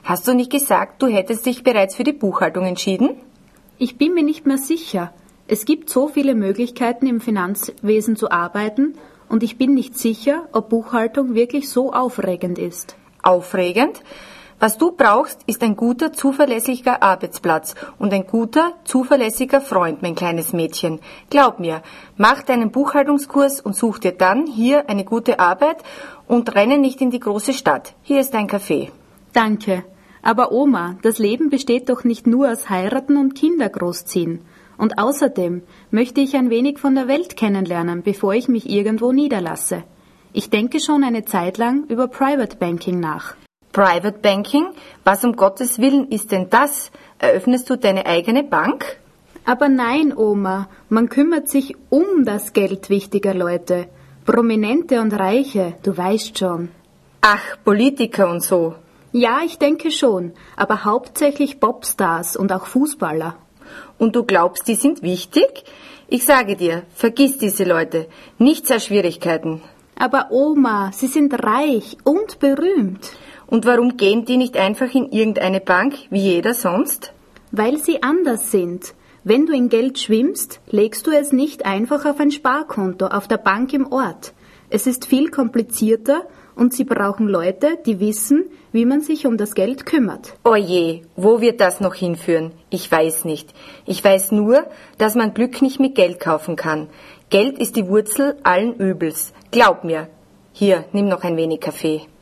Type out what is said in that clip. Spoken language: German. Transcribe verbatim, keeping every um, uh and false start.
Hast du nicht gesagt, du hättest dich bereits für die Buchhaltung entschieden? Ich bin mir nicht mehr sicher. Es gibt so viele Möglichkeiten, im Finanzwesen zu arbeiten, und ich bin nicht sicher, ob Buchhaltung wirklich so aufregend ist. Aufregend? Was du brauchst, ist ein guter, zuverlässiger Arbeitsplatz und ein guter, zuverlässiger Freund, mein kleines Mädchen. Glaub mir, mach deinen Buchhaltungskurs und such dir dann hier eine gute Arbeit und renne nicht in die große Stadt. Hier ist dein Kaffee. Danke. Aber Oma, das Leben besteht doch nicht nur aus Heiraten und Kinder großziehen. Und außerdem möchte ich ein wenig von der Welt kennenlernen, bevor ich mich irgendwo niederlasse. Ich denke schon eine Zeit lang über Private Banking nach. Private Banking? Was um Gottes Willen ist denn das? Eröffnest du deine eigene Bank? Aber nein, Oma, man kümmert sich um das Geld wichtiger Leute. Prominente und Reiche, du weißt schon. Ach, Politiker und so. Ja, ich denke schon, aber hauptsächlich Popstars und auch Fußballer. Und du glaubst, die sind wichtig? Ich sage dir, vergiss diese Leute. Nichts als Schwierigkeiten. Aber Oma, sie sind reich und berühmt. Und warum gehen die nicht einfach in irgendeine Bank, wie jeder sonst? Weil sie anders sind. Wenn du in Geld schwimmst, legst du es nicht einfach auf ein Sparkonto auf der Bank im Ort. Es ist viel komplizierter und sie brauchen Leute, die wissen, wie man sich um das Geld kümmert. Oje, wo wird das noch hinführen? Ich weiß nicht. Ich weiß nur, dass man Glück nicht mit Geld kaufen kann. Geld ist die Wurzel allen Übels. Glaub mir. Hier, nimm noch ein wenig Kaffee.